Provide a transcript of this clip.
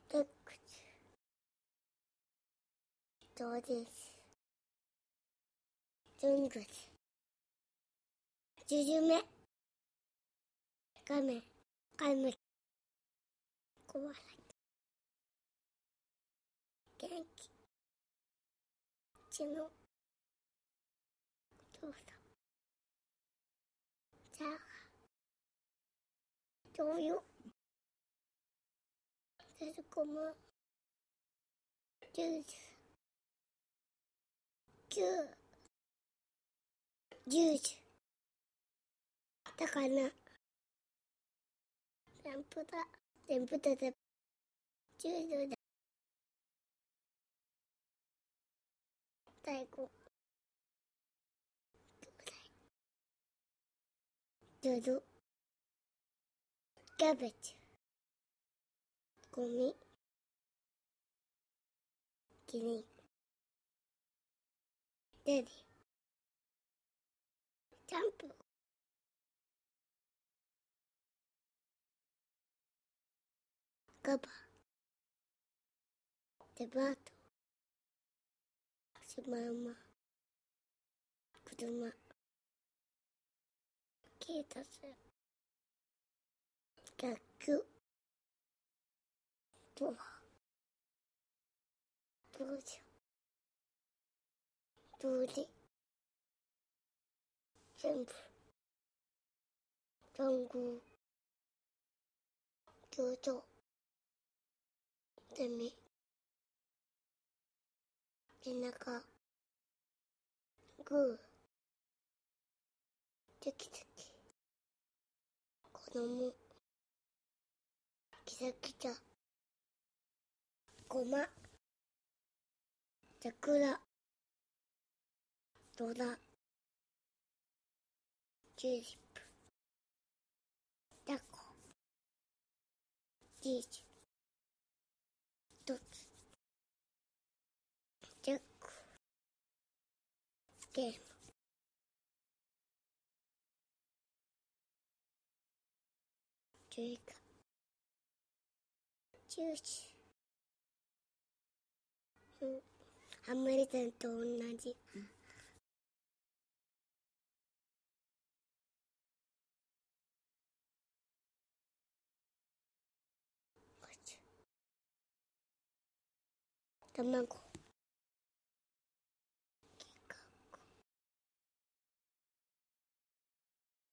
どうです。どんぐり。じゅじゅめ。ガメ。ガメ。こわら。元気。ちの。どうぞ。じゃあ。どうよ。さすこも。ジュース。キュー。ジュース。だからな。散歩だ。全部だ。ジュースだ。最後。どうぞ。キャベツ。ゴミ。キリン。デリ。ジャンプ。カバ。デパート。シマウマ。車。警察。学。ドア。道場。通り。全部。番号。教場。ゼミ。背中。グー。チキチキ。子供。キサキサ。ごま。桜。ドラ。チューリップ。タコ。チーズ。一つ。ジャック。ゲーム。ジュイカ。ジュース。ハンマリさんと同じ。卵。